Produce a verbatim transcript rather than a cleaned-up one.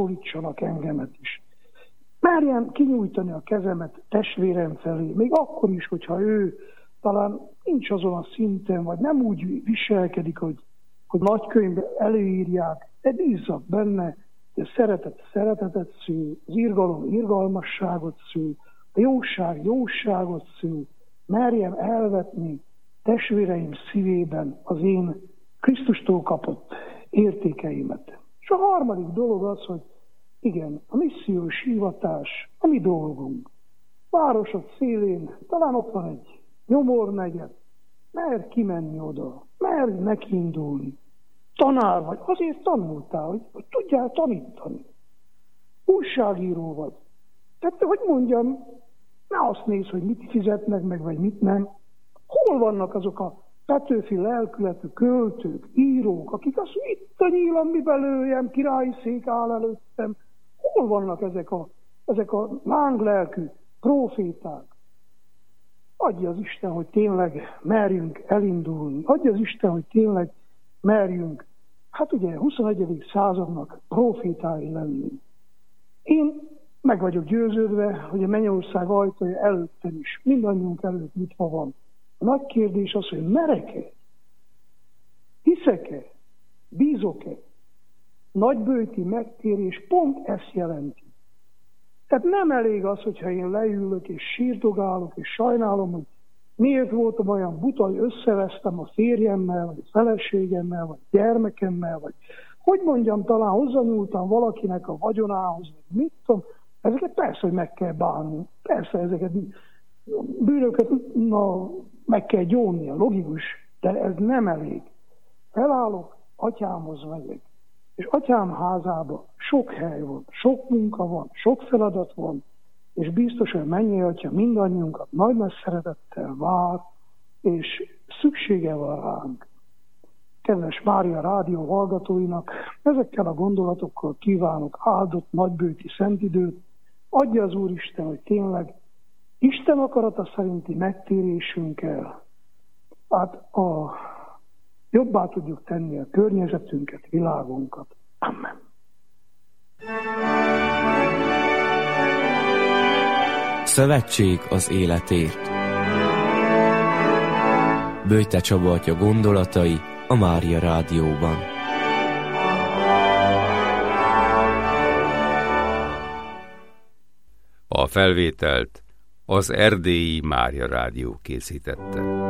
megszólítsanak engemet is. Merjem kinyújtani a kezemet testvérem felé, még akkor is, hogyha ő talán nincs azon a szinten, vagy nem úgy viselkedik, hogy, hogy nagykönyvben előírják, de bízzak benne, hogy a szeretet szeretetet szül, az irgalom irgalmasságot szül, a jóság jóságot szül. Merjem elvetni testvéreim szívében az én Krisztustól kapott értékeimet. És a harmadik dolog az, hogy igen, a missziós hivatás, a mi dolgunk. Városok szélén, talán ott van egy nyomornegyed, merj kimenni oda, merj nekiindulni. Tanár vagy, azért tanultál, hogy, hogy tudjál tanítani. Újságíró vagy. Tehát, hogy mondjam, ne azt nézd, hogy mit fizetnek meg, vagy mit nem. Hol vannak azok a Petőfi lelkületű költők, írók, akik azt mondják, itt a nyílam, miben lőjem, királyi szék áll előttem. Hol vannak ezek a, ezek a lánglelkű proféták? Adja az Isten, hogy tényleg merjünk elindulni. Adja az Isten, hogy tényleg merjünk, hát ugye huszonegyedik századnak profétái lenni. Én meg vagyok győződve, hogy a mennyország ajtaja előttem is, mindannyiunk előtt nyitva van. A nagy kérdés az, hogy merek-e? Hiszek-e? Bízok-e? Nagybőti megtérés pont ezt jelenti. Tehát nem elég az, hogyha én leülök és sírdogálok és sajnálom, hogy miért voltam olyan buta, hogy összevesztem a férjemmel, vagy a feleségemmel, vagy a gyermekemmel, vagy hogy mondjam, talán hozzányúltam valakinek a vagyonához, vagy mit tudom. Ezeket persze, hogy meg kell bánni. Persze, ezeket bűnöket na, meg kell gyónni, a logikus, de ez nem elég. Felállok, atyámhoz megyek. És atyám házában sok hely van, sok munka van, sok feladat van, és biztos, hogy mennyi atya mindannyiunkat nagy-nagy szeretettel vár, és szüksége van ránk. Kedves Mária Rádió hallgatóinak, ezekkel a gondolatokkal kívánok áldott nagybőti szentidőt. Adja az Úristen, hogy tényleg Isten akarata szerinti megtérésünkkel hát a jobbá tudjuk tenni a környezetünket, világunkat. Amen. Szövetség az életért. Böjte Csaba atya gondolatai a Mária Rádióban. A felvételt az Erdélyi Mária Rádió készítette.